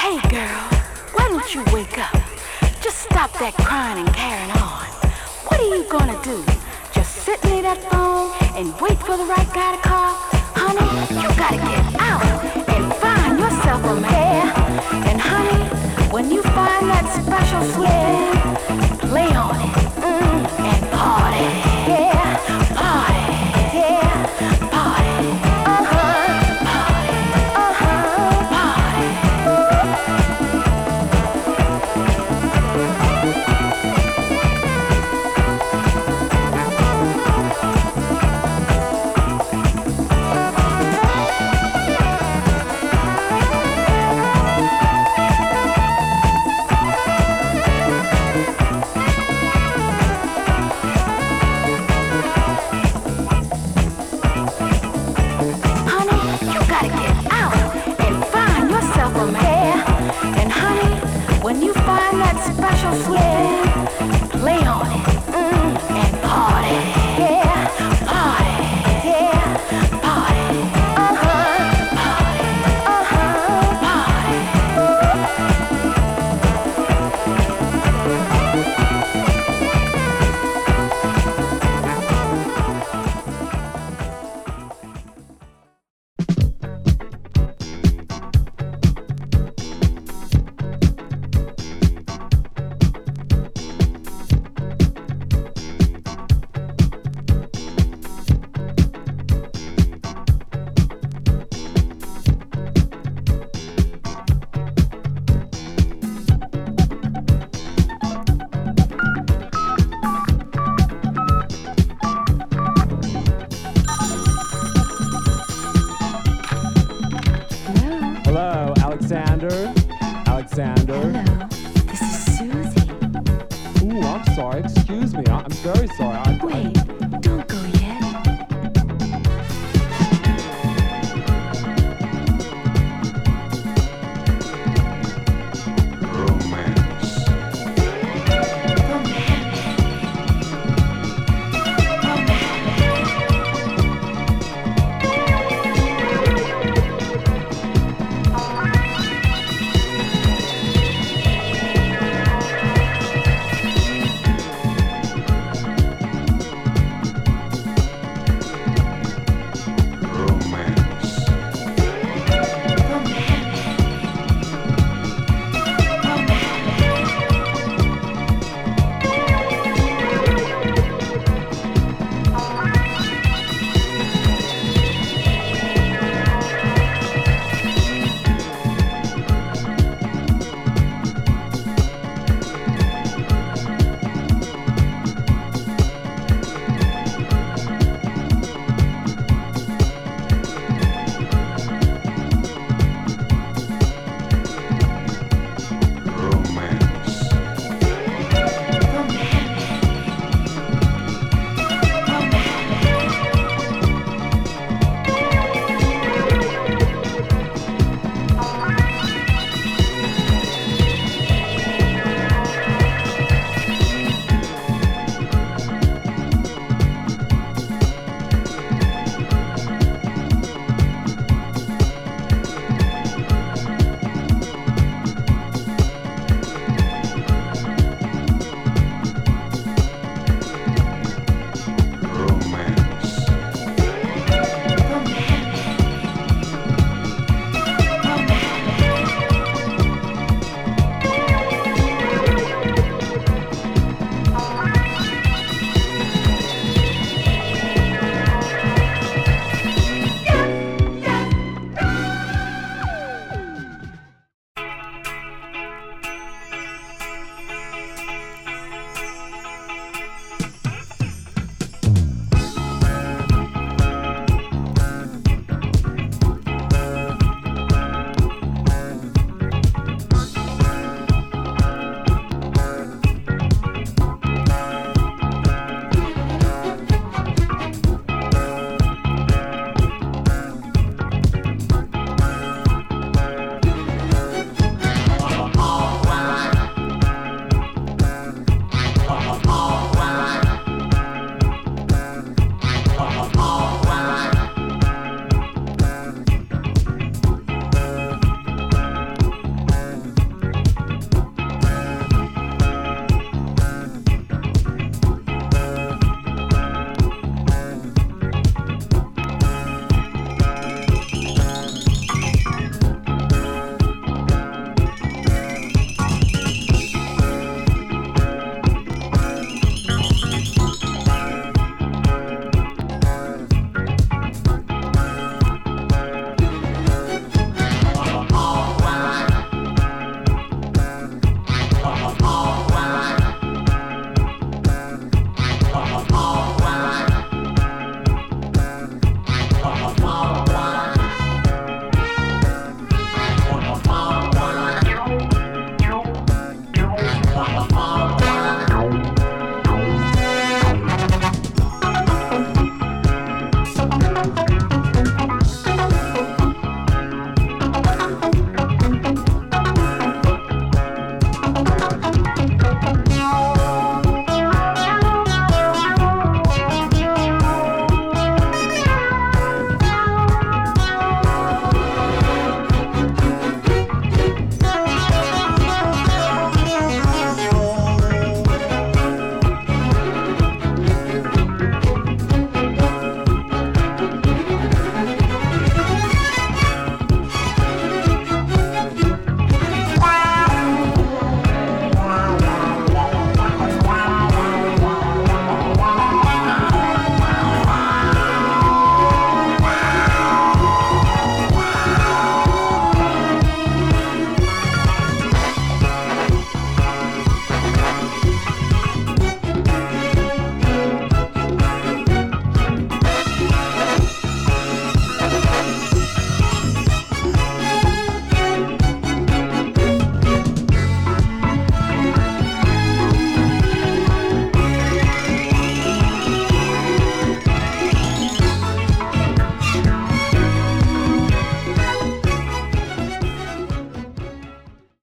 Hey girl, why don't you wake up? Just stop that crying and carrying on. What are you gonna do? Just sit near that phone and wait for the right guy to call? Honey, you gotta get out and find yourself a man. And honey, when you find that special sweet, play on it and party. Yeah, party. Yeah, party. When you find that special sweet, play on it and party. Yeah, party. Yeah, party. Hello, Alexander. Hello, this is Susie. Ooh, I'm sorry. Excuse me. I'm very sorry. Wait,